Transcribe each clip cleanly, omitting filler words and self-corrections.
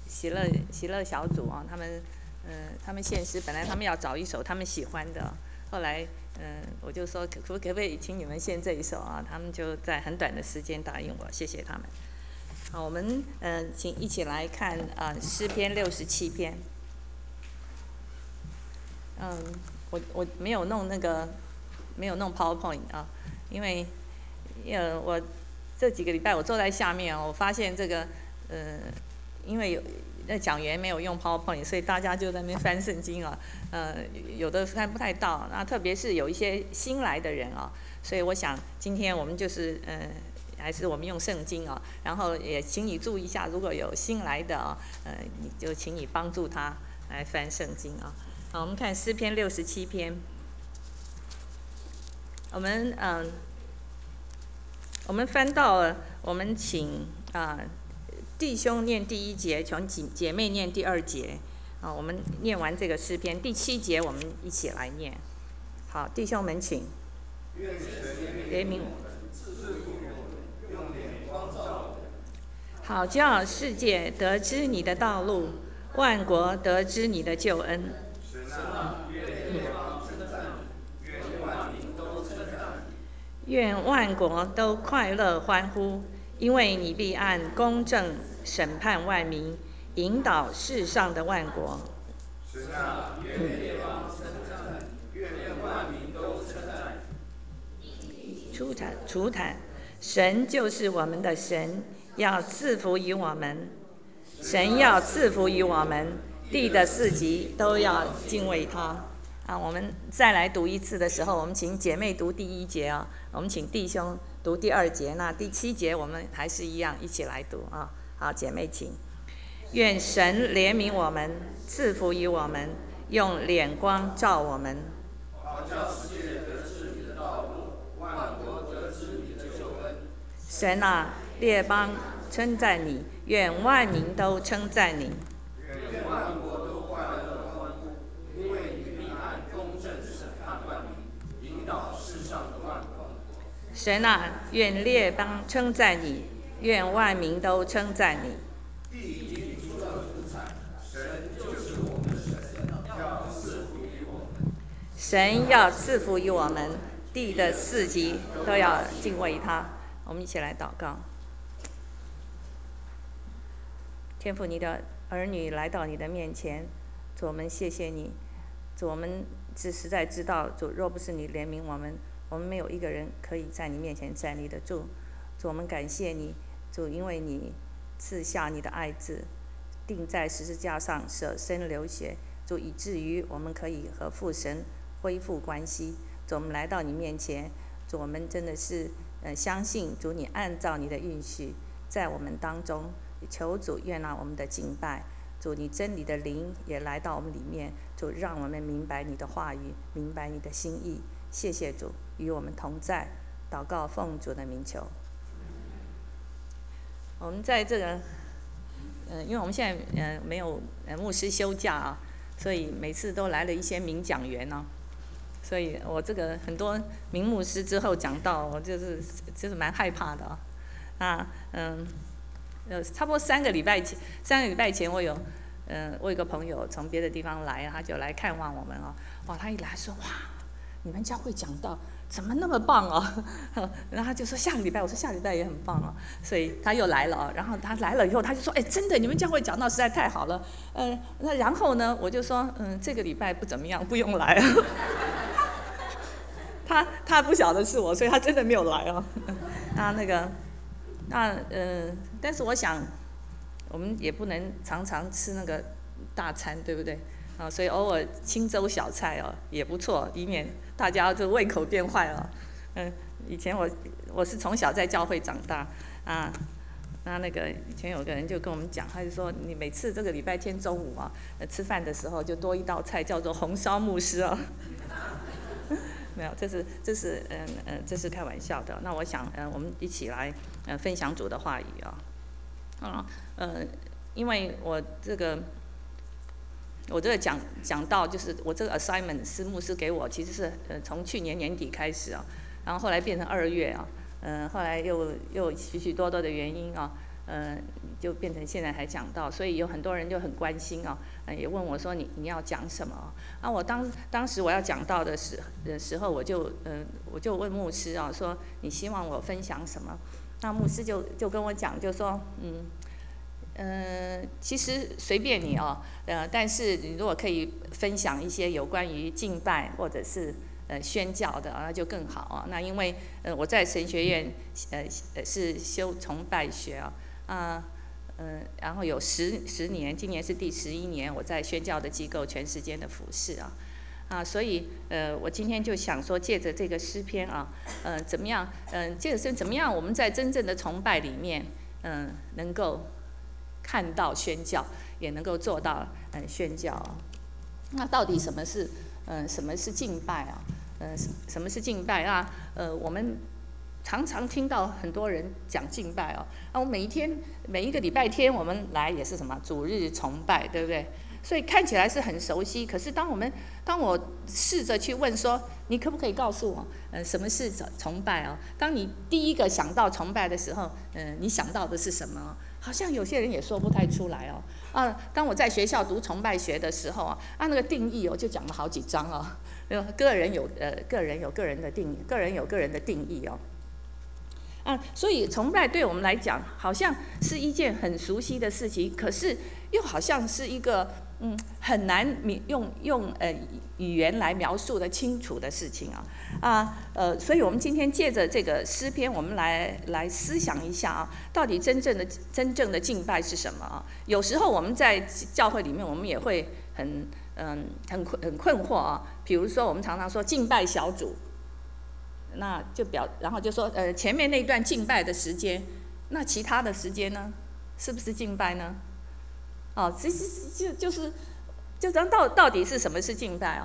喜乐小组啊，他们献诗，本来他们要找一首他们喜欢的，后来我就说可不可以请你们献这一首啊？他们就在很短的时间答应我，谢谢他们。好，我们请一起来看诗篇67篇。我没有弄PowerPoint 啊，因为我这几个礼拜我坐在下面我发现这个因为那讲员没有用 PowerPoint， 所以大家就在那边翻圣经啊，有的翻不太到，那特别是有一些新来的人啊，所以我想今天我们就是还是我们用圣经啊，然后也请你注意一下，如果有新来的啊，你就请你帮助他来翻圣经啊。好，我们看诗篇67篇，我们翻到了，我们请弟兄念第1节，请姐妹念第2节。我们念完这个诗篇第7节，我们一起来念。好，弟兄们请。 愿神怜悯我们，赐福于我们，用脸光照我们。 好叫世界得知你的道路，万国得知你的救恩。 神啊，愿列邦称赞你，愿万民都称赞你。 愿万国都快乐欢呼，因为你必按公正审判万民，引导世上的万国。 神啊，愿列邦称赞你，愿万民都称赞你。 除坛，神就是我们的神，要赐福于我们。神要赐福于我们，地的四极都要敬畏他。我们再来读一次的时候，我们请姐妹读第1节啊，我们请弟兄读第2节，那第7节我们还是一样一起来读啊。好，姐妹请。愿神怜悯我们，赐福于我们，用脸光照我们。 好叫世界得知你的道路，万国得知你的救恩。 神啊，列邦称赞你，愿万民都称赞你。 愿万国都快乐欢呼，因为你必按公正审判万民，引导世上的万国。 神啊，愿列邦称赞你，愿万民都称赞你。 地已经出了土产，神就是我们的神，要赐福于我们。 神要赐福于我们，地的四极都要敬畏他。我们一起来祷告。天父，你的儿女来到你的面前，主，我们谢谢你。主，我们实在知道，主，若不是你怜悯我们，我们没有一个人可以在你面前站立得住。主，我们感谢你，主，因为你赐下你的爱子，钉在十字架上，舍身流血，主，以至于我们可以和父神恢复关系。主，我们来到你面前，主，我们真的是相信主，你按照你的应许，在我们当中。求主悦纳我们的敬拜，主，你真理的灵也来到我们里面，主，让我们明白你的话语，明白你的心意。谢谢主与我们同在，祷告奉主的名求。我们在这个因为我们现在没有牧师休假啊，所以每次都来了一些名讲员啊，所以我这个很多名牧师之后讲到，我就是蛮害怕的啊。差不多3个礼拜前我有一个朋友从别的地方来，他就来看望我们哦。哇，他一来说哇，你们教会讲道怎么那么棒哦？然后他就说下个礼拜，我说下礼拜也很棒哦。所以他又来了哦。然后他来了以后，他就说真的，你们教会讲道实在太好了。那然后呢，我就说这个礼拜不怎么样，不用来。他不晓得是我，所以他真的没有来哦。但是我想，我们也不能常常吃那个大餐，对不对？所以偶尔清粥小菜哦也不错，以免大家就胃口变坏了。以前我是从小在教会长大啊，那个以前有个人就跟我们讲，他就说你每次这个礼拜天中午啊，吃饭的时候就多一道菜叫做红烧牧师哦。没有，这是开玩笑的。那我想我们一起来分享主的话语啊。因为我这个讲到就是我这个 assignment 是牧师给我，其实是从去年年底开始啊，然后后来变成2月啊，后来又许许多多的原因啊， 就变成现在才讲到，所以有很多人就很关心哦，也问我说你要讲什么啊？我当时我要讲到的时候，我就问牧师啊，说你希望我分享什么？那牧师就跟我讲，就说其实随便你哦，但是你如果可以分享一些有关于敬拜或者是宣教的，那就更好啊。那因为我在神学院是修崇拜学然后有十年，今年是第11年，我在宣教的机构全时间的服侍所以我今天就想说，借着这个诗篇怎么样借着怎么样我们在真正的崇拜里面能够看到宣教，也能够做到宣教那到底什么是敬拜什么是敬拜我们常常听到很多人讲敬拜我每一个礼拜天我们来也是什么主日崇拜，对不对？所以看起来是很熟悉，可是当我试着去问说，你可不可以告诉我什么是崇拜当你第一个想到崇拜的时候你想到的是什么好像有些人也说不太出来当我在学校读崇拜学的时候那个定义就讲了好几章个人有个人的定义，个人有个人的定义所以崇拜对我们来讲好像是一件很熟悉的事情，可是又好像是一个很难用语言来描述的清楚的事情所以我们今天借着这个诗篇，我们来思想一下到底真正的敬拜是什么有时候我们在教会里面，我们也会很困惑比如说我们常常说敬拜小组。那就然后就说前面那段敬拜的时间，那其他的时间呢，是不是敬拜呢？其实就是到底是什么是敬拜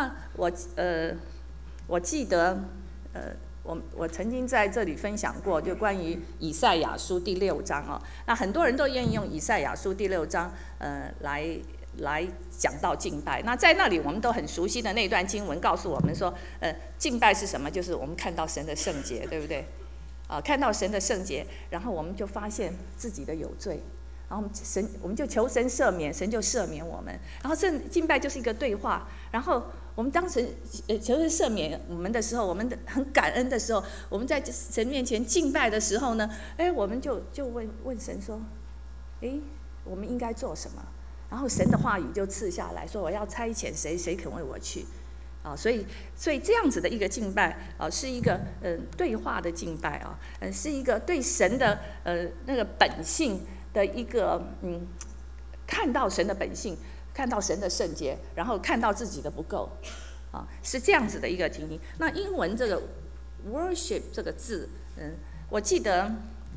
我记得我曾经在这里分享过，就关于以赛亚书第6章那很多人都愿意用以赛亚书第6章来讲到敬拜。那在那里我们都很熟悉的那段经文告诉我们说敬拜是什么？就是我们看到神的圣洁，对不对看到神的圣洁，然后我们就发现自己的有罪，然后我们就求神赦免，神就赦免我们。然后敬拜就是一个对话，然后我们当时求神赦免我们的时候，我们很感恩的时候，我们在神面前敬拜的时候呢我们就问神说我们应该做什么？然后神的话语就赐下来说，我要差遣谁，谁肯为我去所以这样子的一个敬拜是一个对话的敬拜是一个对神的那个本性的一个看到神的本性，看到神的圣洁，然后看到自己的不够是这样子的一个情形。那英文这个 worship 这个字我记得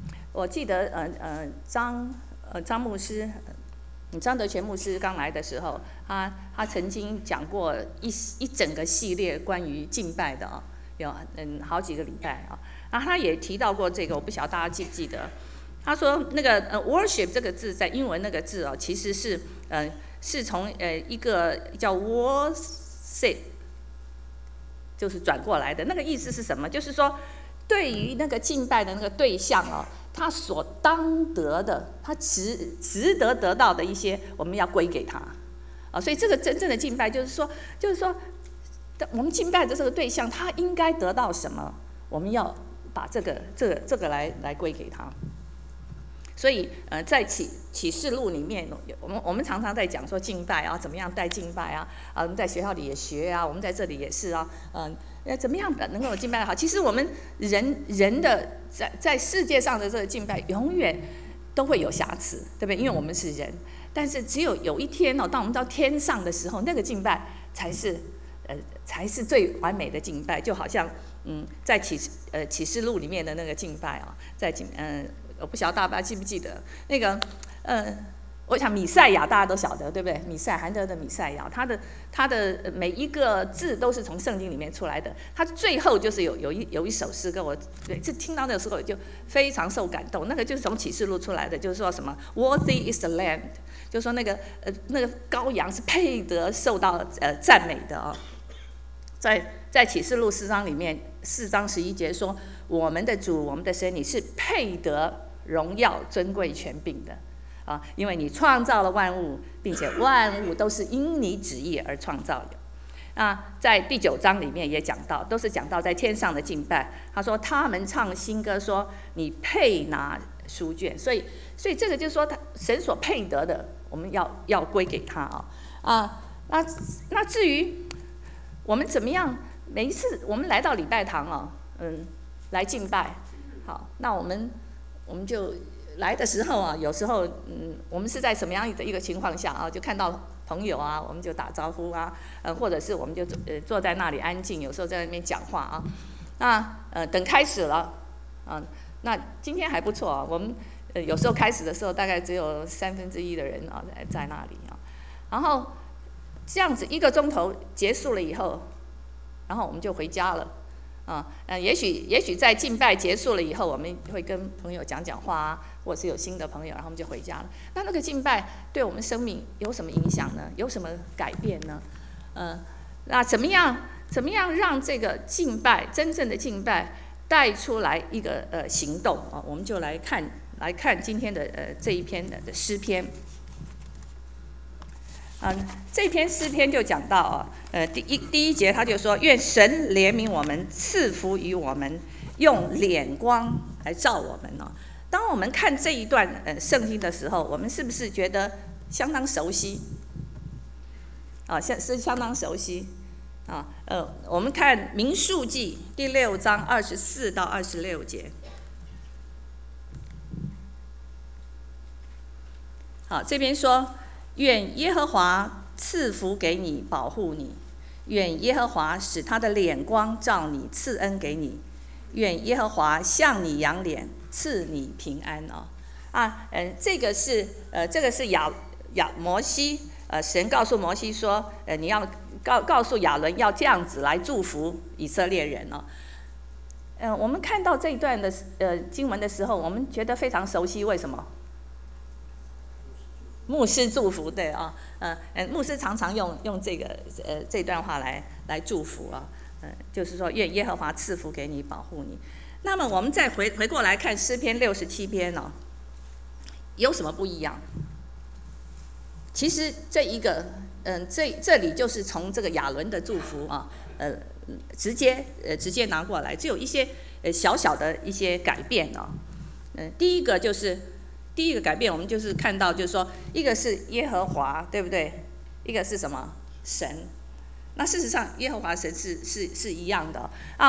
张牧师张德全牧师刚来的时候他曾经讲过一整个系列关于敬拜的有好几个礼拜然后他也提到过这个，我不晓得大家记不记得。他说那个worship 这个字在英文那个字其实是从一个叫 worship 就是转过来的，那个意思是什么？就是说对于那个敬拜的那个对象他所当得的，他值得得到的一些，我们要归给他所以这个真正的敬拜就是说我们敬拜的这个对象他应该得到什么，我们要把这个来归给他。所以在启示录里面，我们常常在讲说敬拜怎么样带敬拜我们在学校里也学我们在这里也是怎么样能够敬拜好？其实我们人的在世界上的这个敬拜永远都会有瑕疵，对不对？因为我们是人，但是只有一天当我们到天上的时候，那个敬拜才是最完美的敬拜。就好像在启示录里面的那个敬拜我不晓得大家记不记得那个我想弥赛亚大家都晓得，对不对？韩德的弥赛亚，他的每一个字都是从圣经里面出来的。他最后就是有一首诗歌，我听到那个时候就非常受感动。那个就是从启示录出来的，就是说什么 Worthy is the Lamb， 就是说那个羔羊是配得受到赞美的在启示录4章里面，4章11节说，我们的主，我们的神，你是配得荣耀、尊贵、权柄的啊，因为你创造了万物，并且万物都是因你旨意而创造的。在第9章里面也讲到，都是讲到在天上的敬拜。他说他们唱新歌说，你配拿书卷，所以这个就是说神所配得的，我们要归给他那至于我们怎么样，每一次我们来到礼拜堂来敬拜，好，那我们就来的时候有时候我们是在什么样的一个情况下就看到朋友我们就打招呼或者是我们就坐在那里安静，有时候在那边讲话等开始了那今天还不错我们有时候开始的时候大概只有1/3的人在那里然后这样子1个钟头结束了以后，然后我们就回家了也许在敬拜结束了以后，我们会跟朋友讲讲话或者是有新的朋友，然后我们就回家了。那个敬拜对我们生命有什么影响呢？有什么改变呢？那怎么样让这个敬拜真正的敬拜带出来一个行动我们就来看今天的这一篇的诗篇。这篇诗篇就讲到第一节他就说，愿神怜悯我们，赐福于我们，用脸光来照我们当我们看这一段圣经的时候，我们是不是觉得相当熟悉是相当熟悉我们看民数记第6章24到26节。好，这边说，愿耶和华赐福给你，保护你；愿耶和华使他的脸光照你，赐恩给你；愿耶和华向你扬脸，赐你平安这个是摩西神告诉摩西说你要告诉亚伦要这样子来祝福以色列人我们看到这一段的经文的时候，我们觉得非常熟悉，为什么？牧师祝福，对牧师常常用这段话来祝福就是说愿耶和华赐福给你，保护你。那么我们再回过来看诗篇67篇有什么不一样？其实这一个这里就是从这个亚伦的祝福直接拿过来，只有一些小小的一些改变第一个改变，我们就是看到就是说，一个是耶和华，对不对？一个是什么？神。那事实上耶和华神是一样的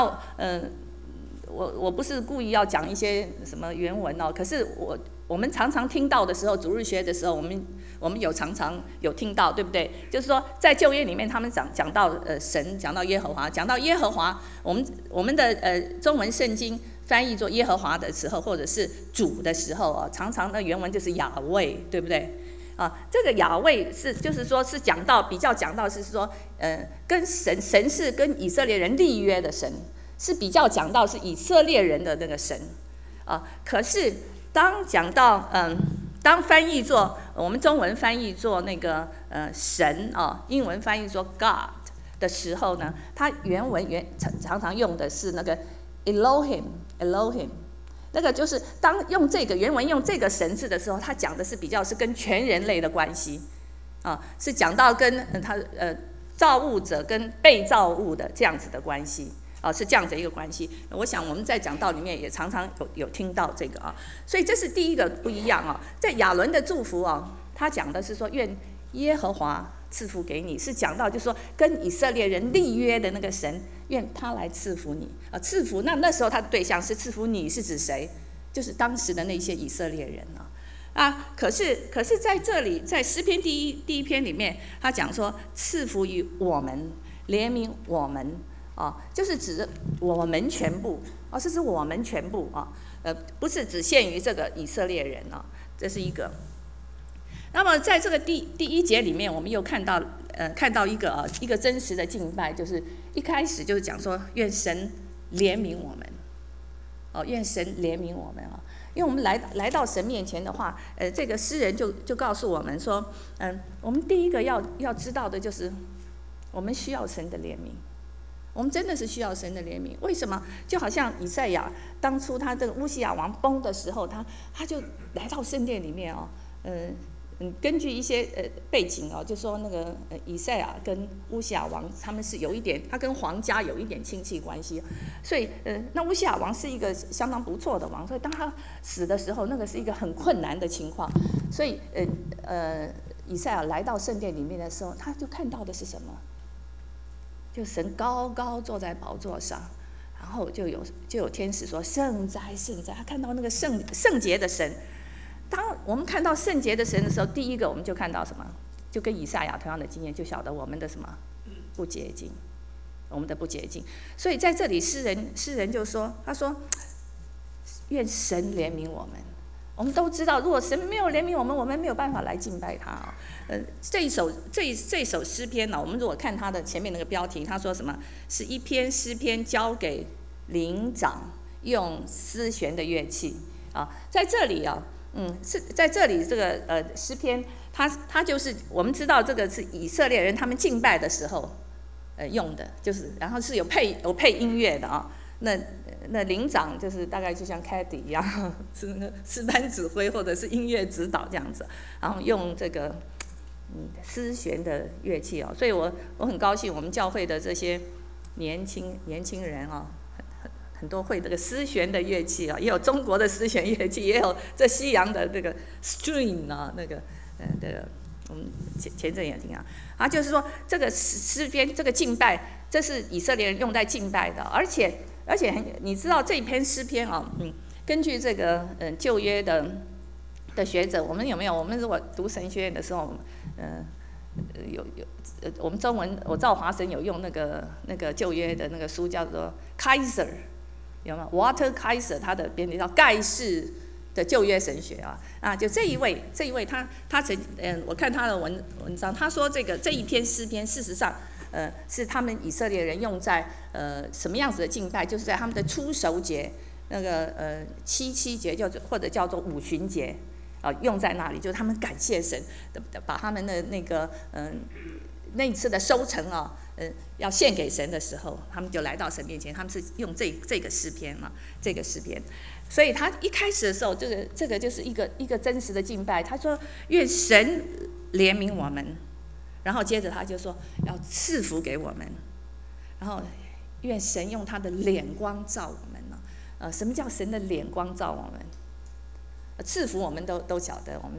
我不是故意要讲一些什么原文可是我们常常听到的时候，主日学的时候，我们常常有听到，对不对？就是说在旧约里面，他们讲到神，讲到耶和华，讲到耶和华，我们的中文圣经翻译作耶和华的时候，或者是主的时候常常的原文就是亚卫，对不对？这个亚卫就是说是比较讲到是说跟神是跟以色列人立约的神，是比较讲到是以色列人的那个神可是当讲到当翻译作我们中文翻译作那个神英文翻译作 God 的时候呢，它原文常常用的是那个 Elohim， 那个就是当用这个原文用这个神字的时候，它讲的是比较是跟全人类的关系是讲到跟造物者跟被造物的这样子的关系是这样子一个关系。我想我们在讲道里面也常常有听到这个所以这是第一个不一样在亚伦的祝福他讲的是说愿耶和华赐福给你，是讲到就是说跟以色列人立约的那个神，愿他来赐福你赐福那时候他的对象是赐福你是指谁？就是当时的那些以色列人可是在这里在诗篇第一篇里面，他讲说赐福于我们，怜悯我们就是指我们全部是指我们全部不是只限于这个以色列人这是一个。那么在这个第一节里面，我们又看到一个真实的敬拜，就是一开始就是讲说愿神怜悯我们愿神怜悯我们因为我们来到神面前的话这个诗人就告诉我们说我们第一个要知道的就是我们需要神的怜悯我们真的是需要神的怜悯。为什么？就好像以赛亚当初他这个乌西亚王崩的时候，他就来到圣殿里面哦，根据一些背景哦，就说那个以赛亚跟乌西亚王他们是有一点，他跟皇家有一点亲戚关系，所以那乌西亚王是一个相当不错的王，所以当他死的时候，那个是一个很困难的情况，所以以赛亚来到圣殿里面的时候，他就看到的是什么？就神高高坐在宝座上，然后就有天使说圣哉圣哉，他看到那个圣洁的神。当我们看到圣洁的神的时候，第一个我们就看到什么？就跟以赛亚同样的经验，就晓得我们的什么不洁净，我们的不洁净。所以在这里诗人就说，他说愿神怜悯我们。我们都知道，如果神没有怜悯我们，我们没有办法来敬拜他啊。这一首诗篇呢，我们如果看它的前面那个标题，他说什么？是一篇诗篇交给灵长用丝弦的乐器啊。在这里啊，是在这里这个诗篇，它就是我们知道这个是以色列人他们敬拜的时候用的，就是然后是有配音乐的啊。那灵长就是大概就像 Caddy 一样，是那个诗班指挥或者是音乐指导这样子，然后用这个丝弦的乐器哦，所以我很高兴我们教会的这些年轻人哦，很多会这个丝弦的乐器啊，也有中国的丝弦乐器，也有这西洋的这个 string 啊，那个我们前阵也听啊，就是说这个诗篇这个敬拜，这是以色列人用在敬拜的，而且你知道这篇诗篇啊，根据这个旧约的学者，我们有没有？我们如果读神学院的时候，我们中文我赵华生有用那个旧约的那个书叫做 Kaiser， 有没有 Walter Kaiser 他的编辑叫盖世的旧约神学啊，就这一位他我看他的文章，他说这一篇诗篇事实上是他们以色列人用在什么样子的敬拜，就是在他们的初熟节那个七节或者叫做五旬节用在那里，就是他们感谢神把他们的那个那一次的收成要献给神的时候，他们就来到神面前，他们是用这个诗篇这个诗篇。所以他一开始的时候，这个就是一个真实的敬拜。他说愿神怜悯我们，然后接着他就说要赐福给我们，然后愿神用他的脸光照我们什么叫神的脸光照我们？赐福我们都晓得，我们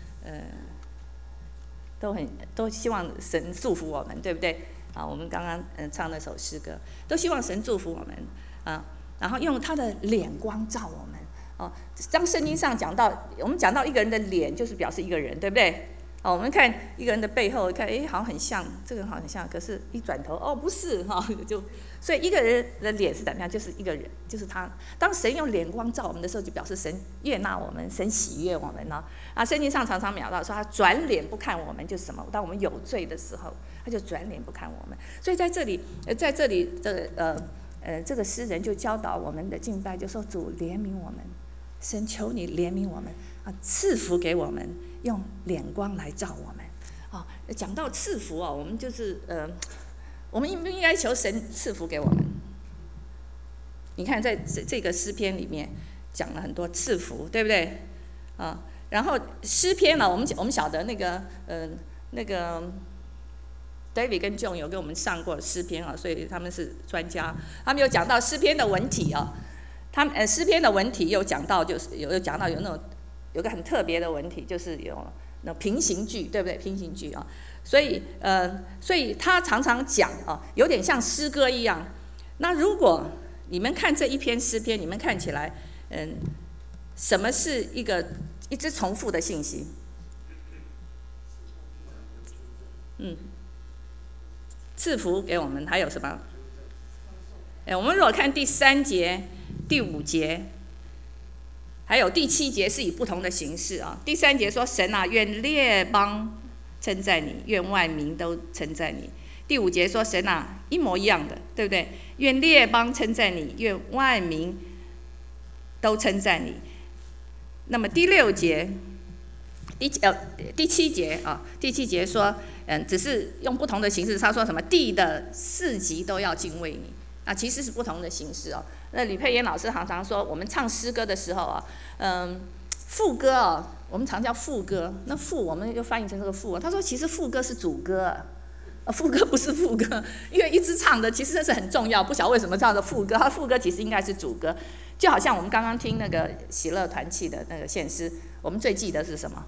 都希望神祝福我们，对不对？我们刚刚唱那首诗歌，都希望神祝福我们然后用他的脸光照我们当圣经上讲到，我们讲到一个人的脸，就是表示一个人，对不对？我们看一个人的背后，看好像很像，这个人好像很像，可是一转头不是所以一个人的脸是怎么样？就是一个人，就是他。当神用脸光照我们的时候，就表示神悦纳我们，神喜悦我们圣经上常常描到说他转脸不看我们，就是什么？当我们有罪的时候，他就转脸不看我们。所以在这里这个诗人就教导我们的敬拜，就说主怜悯我们，神求你怜悯我们赐福给我们，用脸光来照我们讲到赐福我们就是我们应不应该求神赐福给我们？你看在这个诗篇里面讲了很多赐福，对不对然后诗篇我们晓得那个David 跟 John 有给我们上过诗篇所以他们是专家。他们有讲到诗篇的文体他们诗篇的文体有讲到，就是有讲到有个很特别的文体，就是有那平行句，对不对？平行句所以他常常讲有点像诗歌一样。那如果你们看这一篇诗篇，你们看起来什么是一直重复的信息？赐福给我们，还有什么？我们如果看第3节、第5节，还有第7节是以不同的形式第3节说神愿列邦称赞你，愿万民都称赞你。第5节说神一模一样的，对不对？愿列邦称赞你，愿万民都称赞你。那么第6节第7节第7节说只是用不同的形式。他说什么地的四极都要敬畏你，那其实是不同的形式哦。那李佩妍老师常常说，我们唱诗歌的时候啊，副歌哦，我们常叫副歌，那副我们就翻译成这个副。他说其实副歌是主歌。副歌不是副歌，因为一直唱的其实这是很重要，不晓得为什么叫做副歌，它副歌其实应该是主歌。就好像我们刚刚听那个喜乐团契的那个献诗，我们最记得是什么？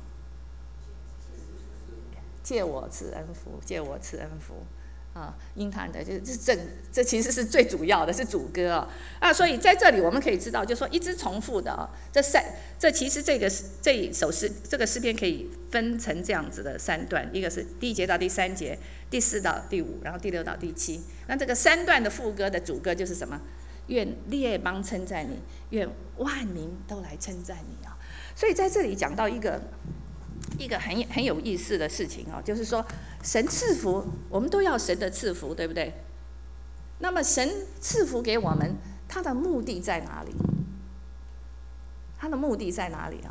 借我赐恩福，借我赐恩福。音弹的这其实是最主要的，是主歌所以在这里我们可以知道，就是说一直重复的这其实这一首诗这个诗篇可以分成这样子的3段，一个是第1节到第3节，第4到第5，然后第6到第7。那这个3段的副歌的主歌就是什么？愿列邦称赞你，愿万民都来称赞你啊！所以在这里讲到一个很有意思的事情就是说神赐福，我们都要神的赐福，对不对？那么神赐福给我们，他的目的在哪里？他的目的在哪里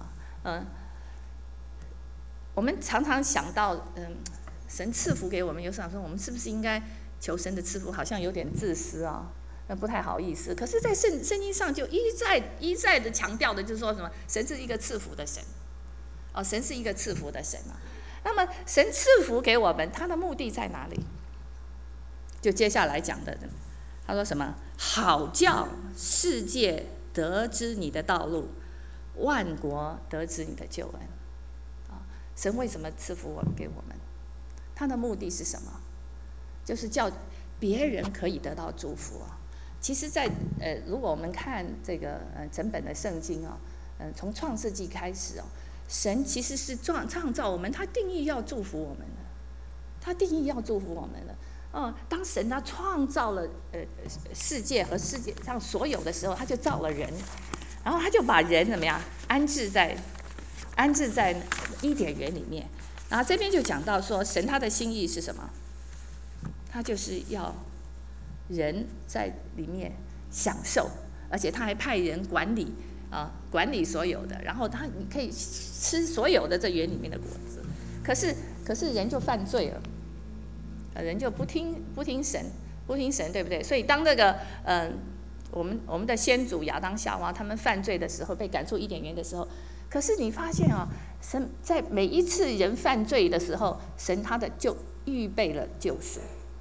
我们常常想到神赐福给我们，有时候说我们是不是应该求神的赐福，好像有点自私不太好意思。可是在圣经上就一再的强调的就是说什么，神是一个赐福的神神是一个赐福的神那么神赐福给我们，他的目的在哪里？就接下来讲的，他说什么？好叫世界得知你的道路，万国得知你的救恩神为什么赐福给我们？他的目的是什么？就是叫别人可以得到祝福其实在如果我们看这个整本的圣经从创世纪开始神其实是创造我们，他定义要祝福我们的，他定义要祝福我们的当神他创造了世界和世界上所有的时候，他就造了人，然后他就把人怎么样安置在伊甸园里面。然后这边就讲到说，神他的心意是什么？他就是要人在里面享受，而且他还派人管理所有的，然后你可以吃所有的这园里面的果子。可是人就犯罪了，人就不听神，对不对？所以当这个我们的先祖亚当夏娃他们犯罪的时候，被赶出伊甸园的时候，可是你发现神在每一次人犯罪的时候，神他就预备了救赎，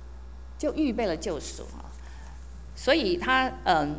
所以他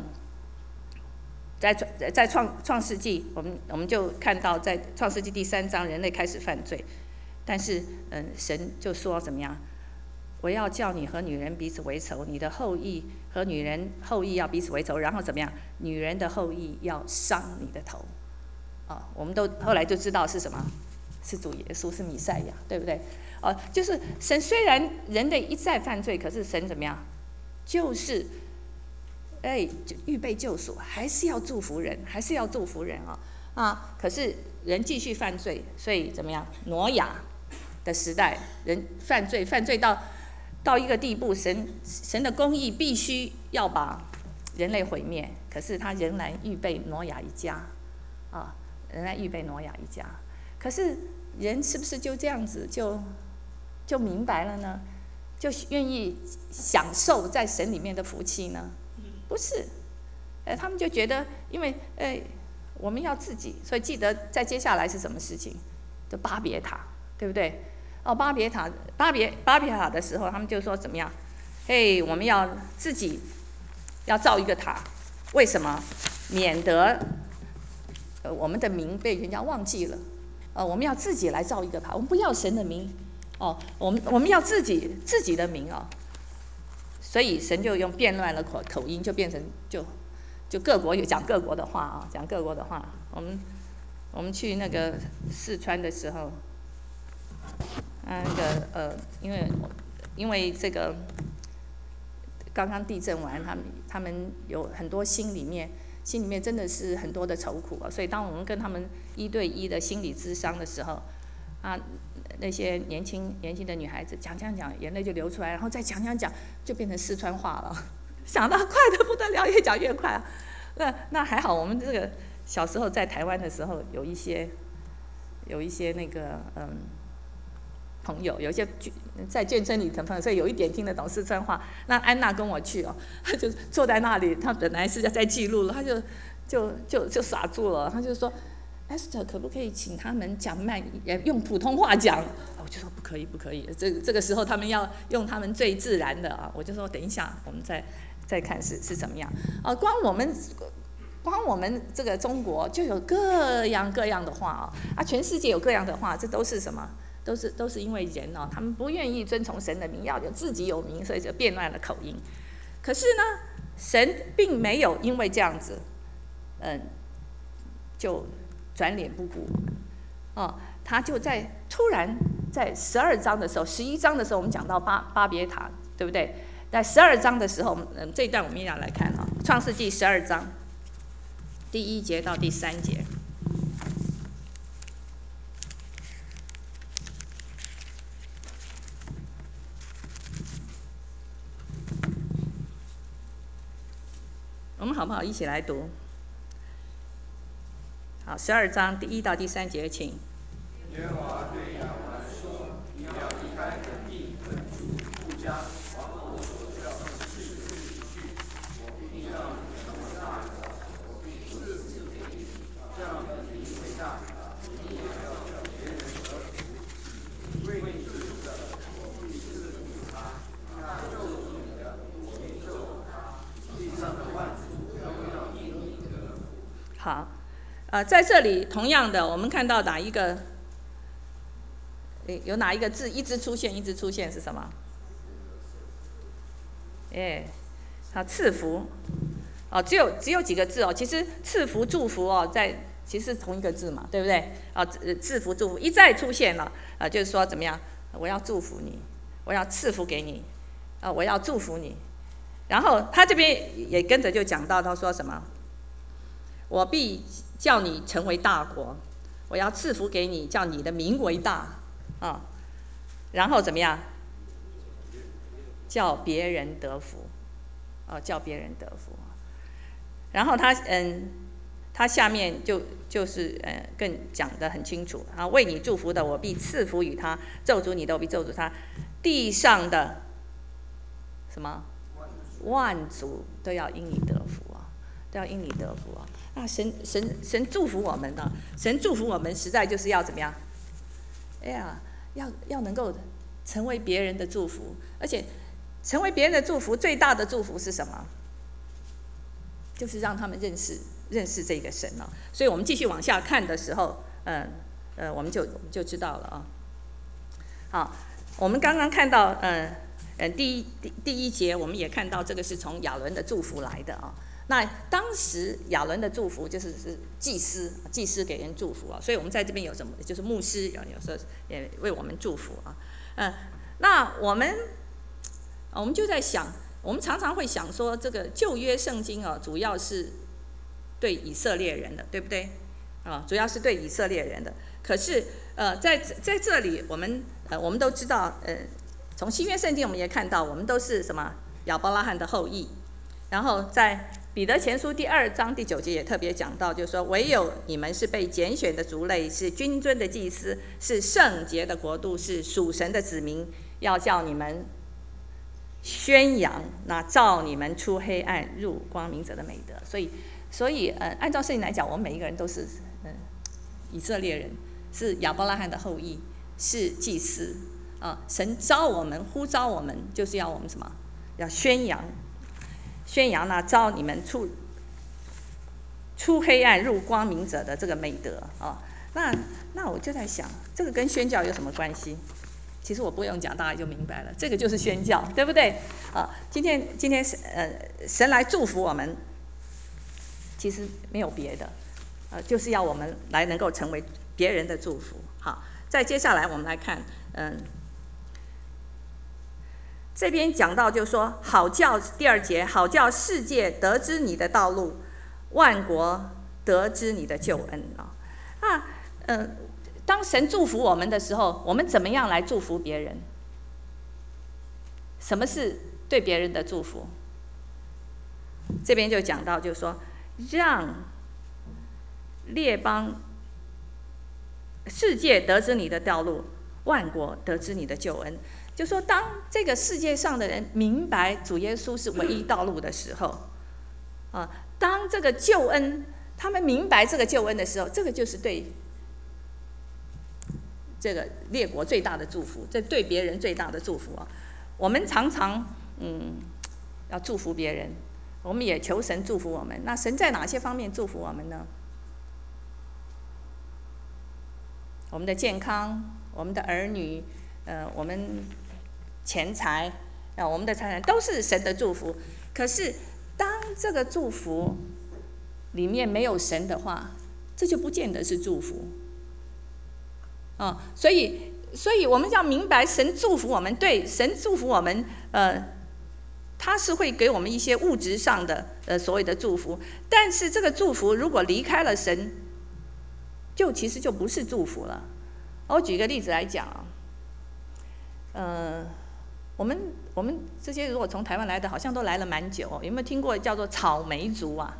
在创世纪，我们就看到在创世纪第3章，人类开始犯罪，但是神就说怎么样？我要叫你和女人彼此为仇，你的后裔和女人后裔要彼此为仇，然后怎么样？女人的后裔要伤你的头我们都后来就知道是什么？是主耶稣，是弥赛亚，对不对？就是神虽然人类一再犯罪，可是神怎么样？就是预备救赎，还是要祝福人，可是人继续犯罪，所以怎么样？挪亚的时代，人犯罪到一个地步，神的公义必须要把人类毁灭，可是他仍然预备挪亚一家可是人是不是就这样子就明白了呢？就愿意享受在神里面的福气呢？不是，他们就觉得，因为我们要自己，所以记得在接下来是什么事情？就巴别塔，对不对？巴别塔的时候，他们就说怎么样？我们要自己要造一个塔，为什么？免得我们的名被人家忘记了。我们要自己来造一个塔，我们不要神的名我们要自己的名所以神就用变乱了口音，就变成就各国有讲各国的话讲各国的话。我们去那个四川的时候，因为这个刚刚地震完，他们有很多心里面真的是很多的愁苦所以当我们跟他们1对1的心理咨商的时候那些年轻的女孩子讲，眼泪就流出来，然后再讲，就变成四川话了，讲得快得不得了，越讲越快那还好，我们这个小时候在台湾的时候，有一些那个朋友，有一些在眷村里的朋友，所以有一点听得懂四川话。那安娜跟我去哦，她就坐在那里，她本来是在记录了，她就傻住了，她就说 Esther 可不可以请他们讲用普通话讲？我就说不可以不可以，这个时候他们要用他们最自然的啊，我就说等一下我们再看是怎么样啊。光我们这个中国就有各样各样的话啊，全世界有各样的话，这都是什么？都是因为人哦，他们不愿意遵从神的名，要有自己有名，所以就变乱了口音。可是呢，神并没有因为这样子，就转脸不顾，他就突然在12章的时候，11章的时候我们讲到巴别塔，对不对？在12章的时候，这一段我们也要来看啊，创世纪12章第1节到第3节。我们好不好一起来读？好，12章第1到第3节，请。 耶和华对亚伯兰说：“你要离开本地、本族、故乡，往我所叫你去的地去。我必让你成为大国，我必赐福给你，叫你的名为大，你也要叫别人得福。为你祝福的，我必赐福给他；那咒诅你的，我必咒诅他。地上的万族都要因你得福。” 好，在这里同样的，我们看到有哪一个字一直出现是什么？好，赐福。只有几个字哦，其实赐福祝福哦，其实同一个字嘛，对不对？赐福祝福一再出现了，就是说怎么样？我要祝福你，我要赐福给你，我要祝福你。然后他这边也跟着就讲到，他说什么？我必叫你成为大国，我要赐福给你，叫你的名为大啊。然后怎么样？叫别人得福，叫别人得福。然后他下面就是更讲得很清楚啊，为你祝福的，我必赐福与他；咒诅你的，我必咒诅他。地上的什么万族都要因你得福啊，都要因你得福啊。那神祝福我们呢？神祝福我们，实在就是要怎么样？要能够成为别人的祝福，而且成为别人的祝福，最大的祝福是什么？就是让他们认识这个神了。所以我们继续往下看的时候，我们就知道了啊。好，我们刚刚看到，第一节我们也看到这个是从亚伦的祝福来的啊。那当时亚伦的祝福就是祭司给人祝福啊，所以我们在这边有什么，就是牧师有时候也为我们祝福啊。那我们就在想，我们常常会想说，这个旧约圣经主要是对以色列人的，对不对？主要是对以色列人的。可是在这里，我们都知道，从新约圣经我们也看到，我们都是什么亚伯拉罕的后裔。然后在彼得前书第2章第9节也特别讲到，就是说，唯有你们是被拣选的族类，是君尊的祭司，是圣洁的国度，是属神的子民，要叫你们宣扬那照你们出黑暗入光明者的美德。所以按照圣经来讲，我们每一个人都是以色列人，是亚伯拉罕的后裔，是祭司神呼召我们，就是要我们什么？要宣扬那召你们出黑暗入光明者的这个美德啊。那我就在想，这个跟宣教有什么关系？其实我不用讲，大家就明白了，这个就是宣教，对不对？今天神来祝福我们，其实没有别的，就是要我们来能够成为别人的祝福。好，再接下来我们来看，这边讲到就是说，好叫第2节，好叫世界得知你的道路，万国得知你的救恩当神祝福我们的时候，我们怎么样来祝福别人？什么是对别人的祝福？这边就讲到，就是说，让列邦世界得知你的道路， 万国得知你的救恩。就说当这个世界上的人明白主耶稣是唯一道路的时候，当这个救恩他们明白这个救恩的时候，这个就是对这个列国最大的祝福，这对别人最大的祝福啊！我们常常要祝福别人，我们也求神祝福我们。那神在哪些方面祝福我们呢？我们的健康，我们的儿女，我们钱财我们的财产都是神的祝福。可是当这个祝福里面没有神的话，这就不见得是祝福。所以我们要明白，神祝福我们，对，神祝福我们，他是会给我们一些物质上的所谓的祝福，但是这个祝福如果离开了神，其实就不是祝福了。我举个例子来讲我们这些如果从台湾来的，好像都来了蛮久，有没有听过叫做草莓族啊？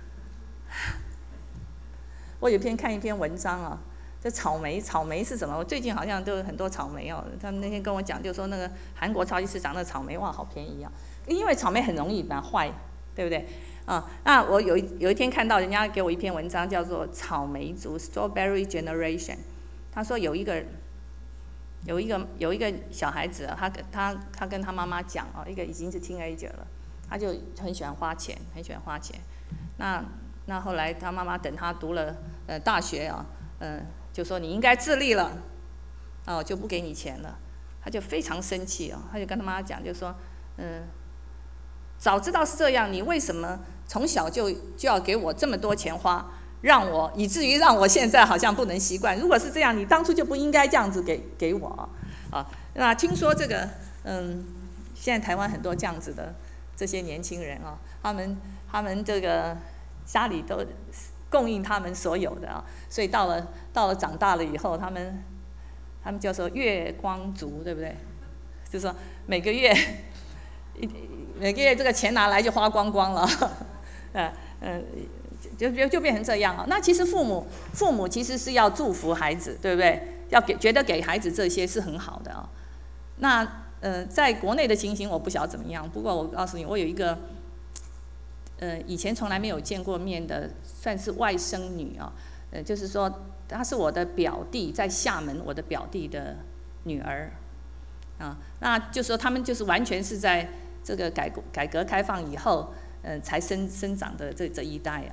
我有看一篇文章这草莓是什么？我最近好像都有很多草莓他们那天跟我讲，就说那个韩国超级市场的草莓哇，好便宜因为草莓很容易坏，对不对？那我有一天看到人家给我一篇文章，叫做草莓族 （Strawberry Generation）。他说有一个小孩子他跟他妈妈讲一个已经是 teenager 了，他就很喜欢花钱。那后来他妈妈等他读了大学就说你应该自立了就不给你钱了。他就非常生气他就跟他妈妈讲，就说早知道是这样，你为什么从小就要给我这么多钱花，以至于让我现在好像不能习惯。如果是这样，你当初就不应该这样子给我那听说这个现在台湾很多这样子的这些年轻人他们这个家里都供应他们所有的所以到了长大了以后，他们叫做月光族，对不对？就是说每个月这个钱拿来就花光光了就变成这样那其实父母其实是要祝福孩子，对不对？觉得给孩子这些是很好的那在国内的情形我不晓得怎么样，不过我告诉你，我有一个以前从来没有见过面的，算是外甥女就是说她是我的表弟，在厦门我的表弟的女儿那就说他们就是完全是在这个改革开放以后才生长的这一代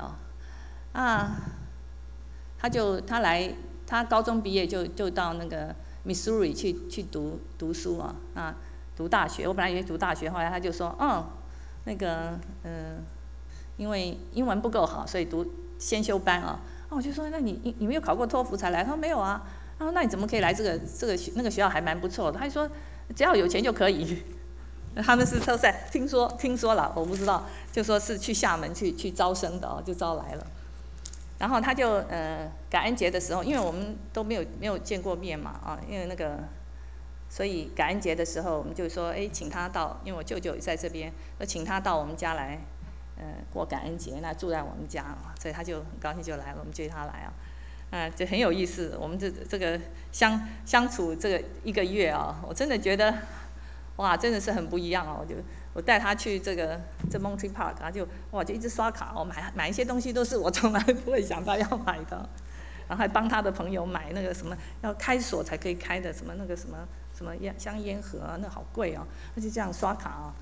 他高中毕业就到那个 Missouri 去读书读大学。我本来以为读大学，后来他就说那个因为英文不够好，所以读先修班我就说那你没有考过托福才来？他说没有他说那你怎么可以来那个学校还蛮不错的。他就说只要有钱就可以。他们是都在听说了，我不知道，就说是去厦门去招生的就招来了。然后他就感恩节的时候，因为我们都没有见过面嘛因为那个，所以感恩节的时候我们就说请他到，因为我舅舅也在这边，请他到我们家来过感恩节，那住在我们家所以他就很高兴就来了，我们接他来就很有意思。我们这个相处这个1个月我真的觉得哇，真的是很不一样我带他去这 Monterey Park， 他就一直刷卡买一些东西都是我从来不会想到要买的，然后还帮他的朋友买那个什么要开锁才可以开的什么那个什么香烟盒那好贵他就这样刷卡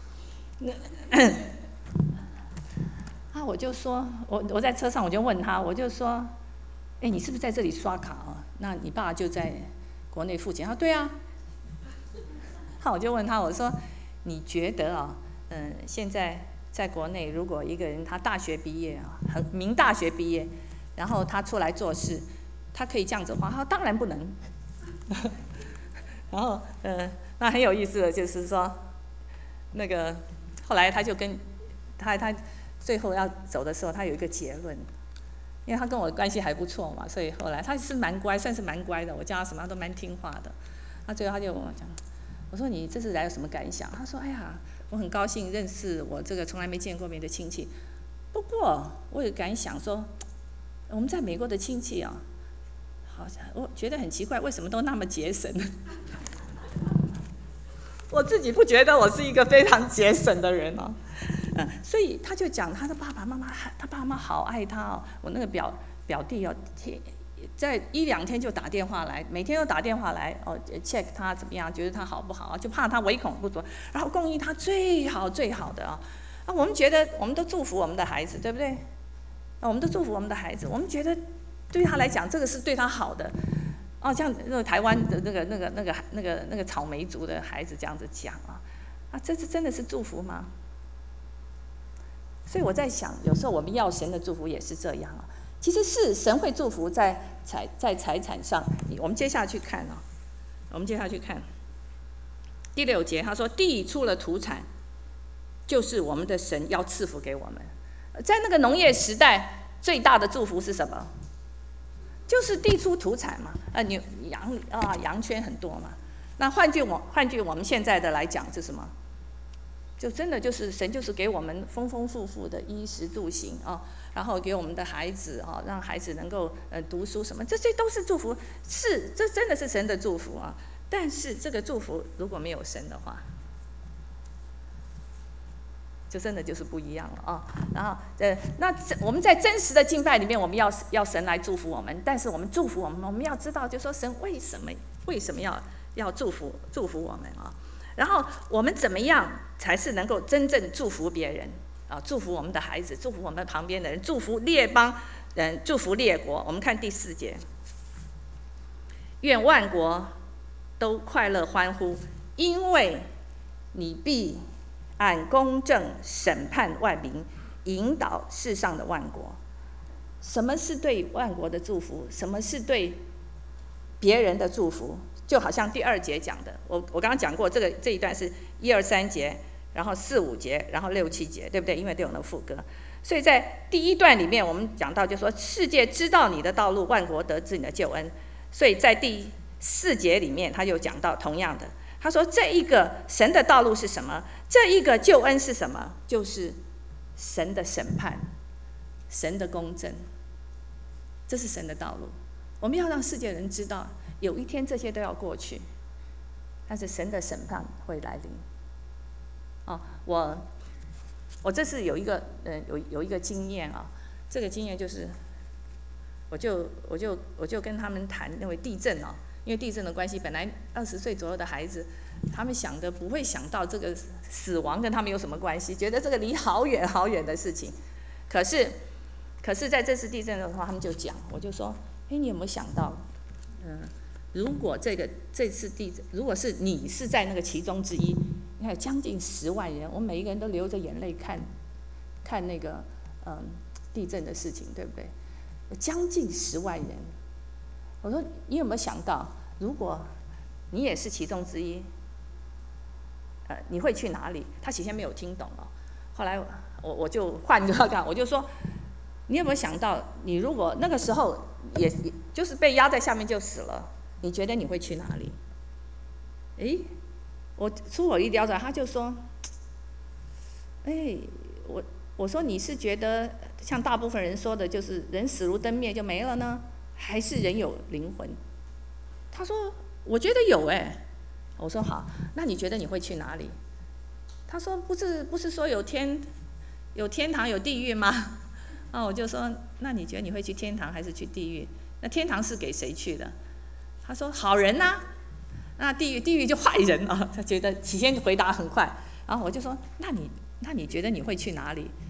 我就说我在车上我就问他，我就说你是不是在这里刷卡那你爸就在国内付钱？他说对啊。我就问他，我说你觉得现在在国内如果一个人他大学毕业名大学毕业，然后他出来做事，他可以这样子花？他说当然不能。然后那很有意思的就是说那个后来他就跟他最后要走的时候，他有一个结论，因为他跟我关系还不错嘛，所以后来他是蛮乖，算是蛮乖的，我叫他什么他都蛮听话的。最后他就跟我讲，我说你这次来有什么感想？他说哎呀，我很高兴认识我这个从来没见过面的亲戚，不过我有感想说我们在美国的亲戚好像我觉得很奇怪，为什么都那么节省？我自己不觉得我是一个非常节省的人哦。所以他就讲他的爸爸妈妈，他爸妈好爱他哦。我那个表弟哦，在1-2天就打电话来，每天都打电话来哦 ，check 他怎么样，觉得他好不好，就怕他唯恐不足，然后供应他最好最好的啊。我们觉得我们都祝福我们的孩子，对不对？我们都祝福我们的孩子，我们觉得对他来讲，这个是对他好的。哦，像那个台湾的那个草莓族的孩子这样子讲这是真的是祝福吗？所以我在想，有时候我们要神的祝福也是这样啊。其实是神会祝福在财产上。我们接下去看第6节，他说地出了土产，就是我们的神要赐福给我们。在那个农业时代，最大的祝福是什么？就是地出土产嘛，羊圈很多嘛。那换句我们现在的来讲，是什么？就真的就是神就是给我们丰丰富富的衣食住行啊，然后给我们的孩子啊，让孩子能够读书什么，这些都是祝福，这真的是神的祝福啊。但是这个祝福如果没有神的话，就真的就是不一样了啊。然后那我们在真实的敬拜里面，我们要神来祝福我们，但是我们祝福我们要知道，就说神为什么要祝福我们啊？然后我们怎么样才是能够真正祝福别人啊？祝福我们的孩子，祝福我们旁边的人，祝福列邦人，祝福列国。我们看第4节，愿万国都快乐欢呼，因为你必按公正审判万民，引导世上的万国。什么是对万国的祝福？什么是对别人的祝福？就好像第2节讲的，我刚刚讲过，这一段是1、2、3节，然后4、5节，然后6、7节，对不对？因为都有那个副歌。所以在第1段里面，我们讲到就说世界知道你的道路，万国得知你的救恩。所以在第4节里面，他就讲到同样的，他说这一个神的道路是什么？这一个救恩是什么？就是神的审判，神的公正，这是神的道路。我们要让世界人知道，有一天这些都要过去，但是神的审判会来临。我这次有一个经验啊，这个经验就是，我就跟他们谈那位地震啊，因为地震的关系，本来20岁左右的孩子，他们不会想到这个死亡跟他们有什么关系，觉得这个离好远好远的事情。可是在这次地震的话，他们就讲，我就说，你有没有想到，如果这次地震，如果是你是在那个其中之一，你看将近10万人，我们每一个人都流着眼泪看那个地震的事情，对不对？将近10万人，我说你有没有想到，如果你也是其中之一，你会去哪里？他起先没有听懂哦，后来我就换个讲，我就说，你有没有想到，你如果那个时候也就是被压在下面就死了，你觉得你会去哪里？出我意料之外，他就说，我说你是觉得像大部分人说的，就是人死如灯灭就没了呢，还是人有灵魂？他说我觉得有我说好，那你觉得你会去哪里？他说不是说有天堂有地狱吗？我就说那你觉得你会去天堂还是去地狱？那天堂是给谁去的？他说好人啊，那地狱就坏人啊。他觉得起先回答很快，然后我就说那你觉得你会去哪里？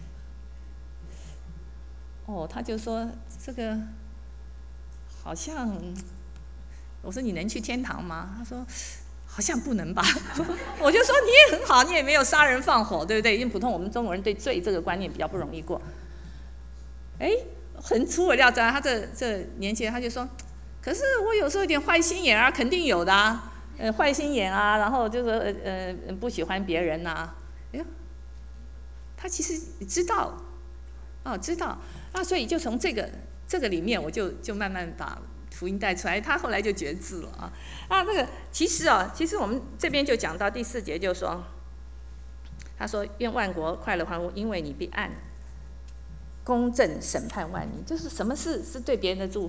他就说这个好像，我说你能去天堂吗？他说好像不能吧。我就说你也很好，你也没有杀人放火，对不对？因为普通我们中国人对罪这个观念比较不容易过。很出我料之外，他这年轻人他就说，可是我有时候有点坏心眼啊，肯定有的啊，坏心眼啊，然后就是不喜欢别人呐。他其实知道，知道，那所以就从这个里面，我就慢慢把福音带出来，他后来就决志了那个其实我们这边就讲到第4节，就说，他说愿万国快乐欢呼，因为你必按公正审判万民。就是什么是对别人的祝福？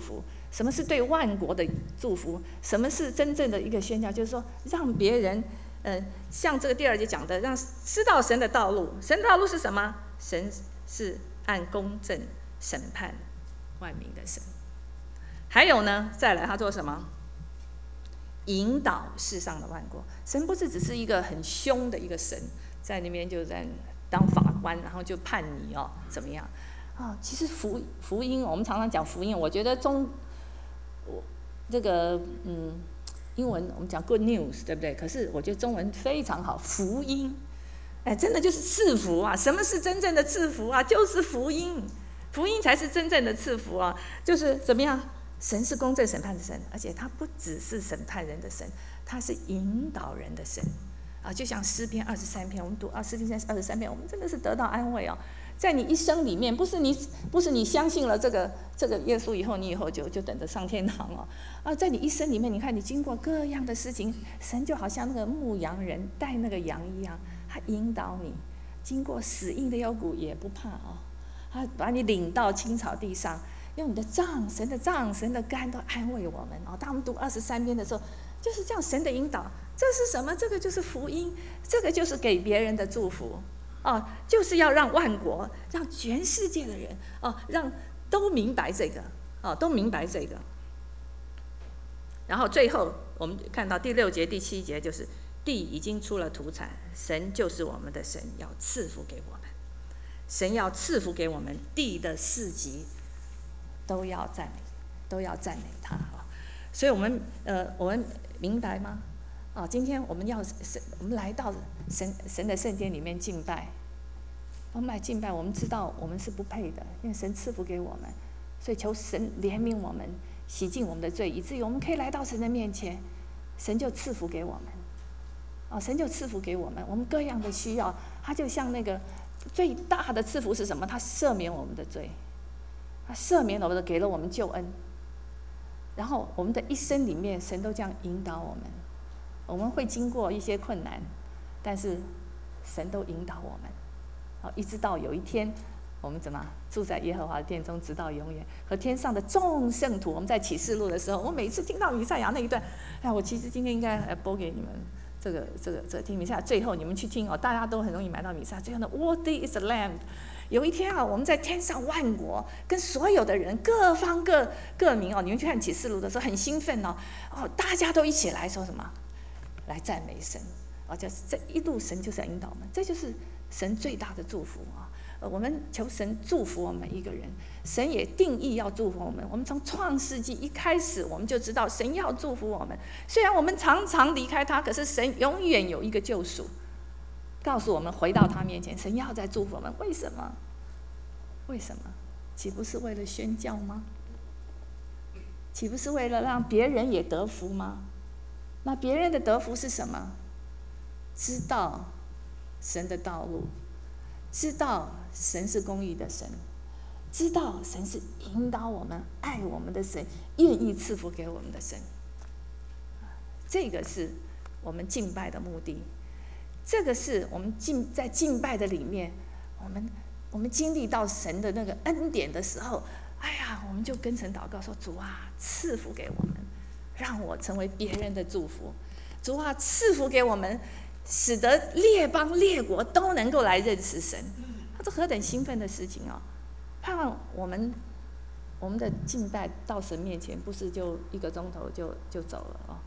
什么是对万国的祝福？什么是真正的一个宣教？就是说让别人像这个第2节讲的，让知道神的道路。神的道路是什么？神是按公正审判万民的神。还有呢，再来他做什么？引导世上的万国。神不是只是一个很凶的一个神，在那边就在当法官，然后就判你怎么样其实福音，我们常常讲福音，我觉得这个英文我们讲 good news， 对不对？可是我觉得中文非常好，福音，真的就是赐福啊！什么是真正的赐福啊？就是福音，福音才是真正的赐福啊！就是怎么样？神是公正审判的神，而且他不只是审判人的神，他是引导人的神就像诗篇23篇，我们读诗篇23篇，我们真的是得到安慰在你一生里面，不是你相信了这个耶稣以后，你以后就等着上天堂在你一生里面，你看你经过各样的事情，神就好像那个牧羊人带那个羊一样，他引导你，经过死荫的幽谷也不怕他把你领到青草地上，用你的杖，神的杖，神的竿都安慰我们当我们读23篇的时候，就是这样神的引导。这是什么？这个就是福音，这个就是给别人的祝福就是要让万国，让全世界的人让都明白这个都明白这个。然后最后我们看到第6节、第7节，就是地已经出了土产，神就是我们的神，要赐福给我们。神要赐福给我们，地的4极都要赞美他所以我们明白吗？今天我们来到神的圣殿里面敬拜，我们来敬拜，我们知道我们是不配的，因为神赐福给我们，所以求神怜悯我们，洗净我们的罪，以至于我们可以来到神的面前，神就赐福给我们神就赐福给我们，我们各样的需要，他就像那个最大的赐福是什么？他赦免我们的罪，他赦免我们的，给了我们救恩。然后我们的一生里面，神都这样引导我们，我们会经过一些困难，但是神都引导我们一直到有一天我们怎么住在耶和华的殿中直到永远，和天上的众圣徒。我们在启示录的时候，我每次听到弥赛亚那一段，我其实今天应该播给你们这个听弥赛亚，最后你们去听大家都很容易买到弥赛亚最后呢 Worthy is the Lamb。 有一天我们在天上万国跟所有的人各方各民你们去看启示录的时候很兴奋大家都一起来说什么？来赞美神就是这一路神就是要引导我们，这就是神最大的祝福我们求神祝福我们每一个人，神也定义要祝福我们。我们从创世纪一开始我们就知道神要祝福我们，虽然我们常常离开他，可是神永远有一个救赎，告诉我们回到他面前，神要再祝福我们。为什么？岂不是为了宣教吗？岂不是为了让别人也得福吗？那别人的得福是什么？知道神的道路，知道神是公义的神，知道神是引导我们爱我们的神，愿意赐福给我们的神。这个是我们敬拜的目的，这个是我们在敬拜的里面，我们经历到神的那个恩典的时候，我们就跟神祷告说，主赐福给我们，让我成为别人的祝福。主赐福给我们，使得列邦列国都能够来认识神。这何等兴奋的事情盼望我们的敬拜到神面前不是就1个钟头就走了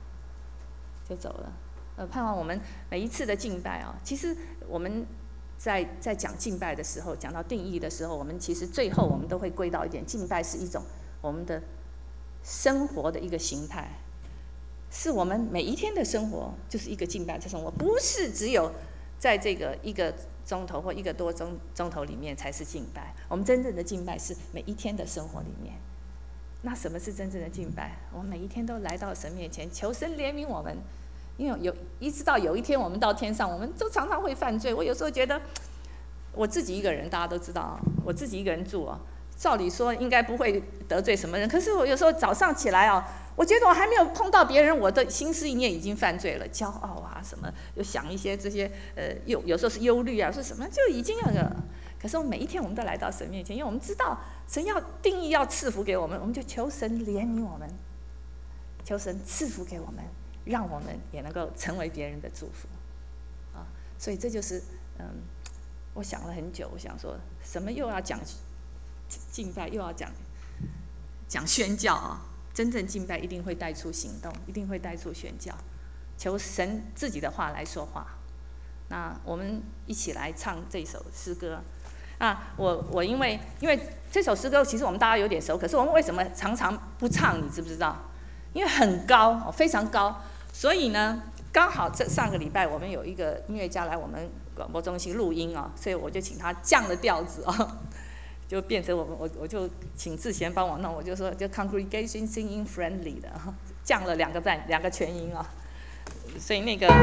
盼望我们每一次的敬拜其实我们在讲敬拜的时候，讲到定义的时候，我们其实最后我们都会归到一点，敬拜是一种我们的生活的一个形态，是我们每一天的生活就是一个敬拜的生活，不是只有在这个1个钟头或1个多钟头里面才是敬拜。我们真正的敬拜是每一天的生活里面。那什么是真正的敬拜？我们每一天都来到神面前，求神怜悯我们，因为一直到有一天我们到天上，我们都常常会犯罪。我有时候觉得我自己一个人，大家都知道我自己一个人住照理说应该不会得罪什么人，可是我有时候早上起来我觉得我还没有碰到别人，我的心思意念已经犯罪了，骄傲什么，又想一些这些有时候是忧虑是什么，就已经那个。 可是我们每一天我们都来到神面前，因为我们知道神要定义要赐福给我们，我们就求神怜悯我们，求神赐福给我们，让我们也能够成为别人的祝福啊！所以这就是我想了很久，我想说什么又要讲敬拜，又要讲宣教啊！真正敬拜一定会带出行动，一定会带出宣教，求神自己的话来说话。那我们一起来唱这首诗歌啊！我因为这首诗歌其实我们大家有点熟，可是我们为什么常常不唱？你知不知道？因为很高，非常高，所以呢，刚好上个礼拜我们有一个音乐家来我们广播中心录音所以我就请他降了调子就变成我就请志贤帮我弄，我就说就 congregation singing friendly 的降了2个全音所以那个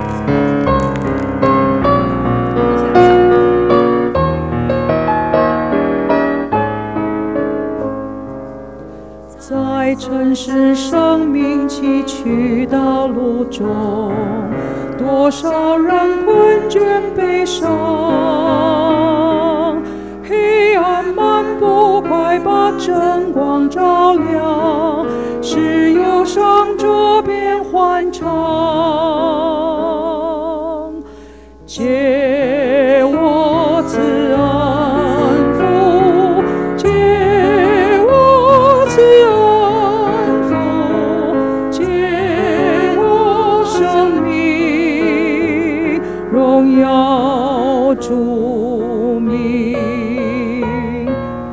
在城市生命崎岖道路中，多少人困倦悲伤，黑暗漫步，快把真光照亮，使忧伤这变欢畅。借我慈恩福，借我慈恩福，借我生命，荣耀主名。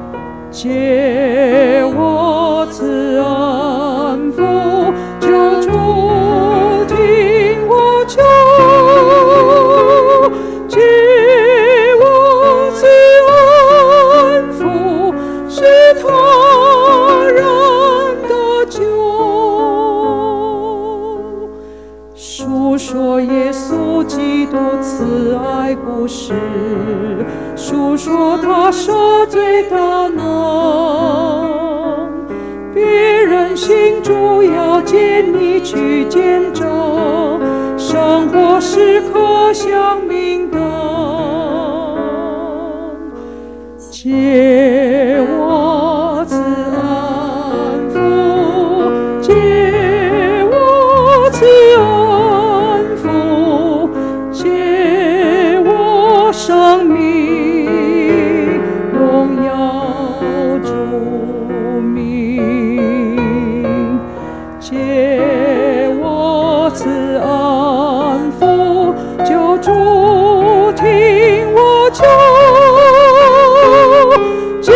借我慈恩福，求主听我求，借我慈恩福，使他人得救。述说耶稣基督慈爱故事，述说他赦罪大能，别人信主要见你去见证，生活时刻像明灯。借我慈恩福，借我慈恩福，借我生命，荣耀主名。借我慈恩福，救主听我求，借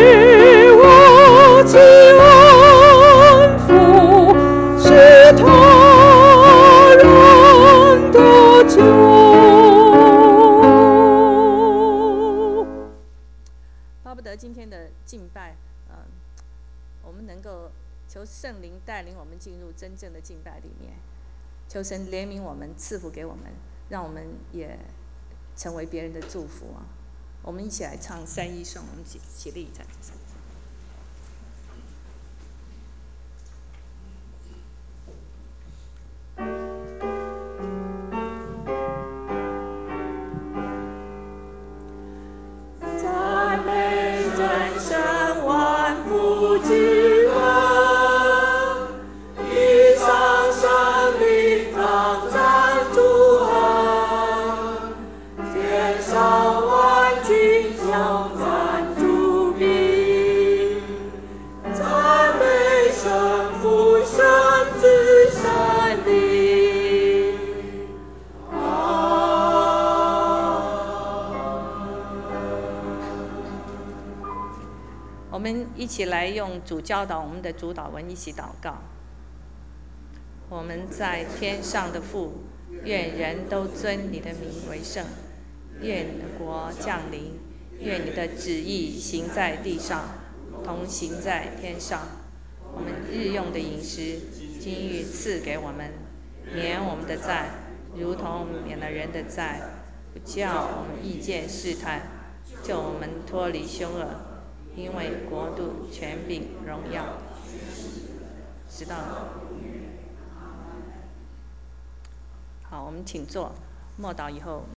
我慈恩福，使他人得救。 巴不得今天的敬拜我们能够求圣灵带领我们进入真正的敬拜里面，求神怜悯我们，赐福给我们，让我们也成为别人的祝福我们一起来唱313，我们起立在这上。 赞美真神万福之恩，以上生灵当赞主恩，天上万军颂赞主名，赞美神父神子神灵。 我们一起来用主教导我们的主祷文一起祷告。我们在天上的父，愿人都尊你的名为圣，愿你的国降临，愿你的旨意行在地上，同行在天上。我们日用的饮食，今日赐给我们，免我们的债，如同免了人的债，不叫我们遇见试探，救我们脱离凶恶。因为国度、权柄、荣耀，直到好，我们请坐。默祷以后。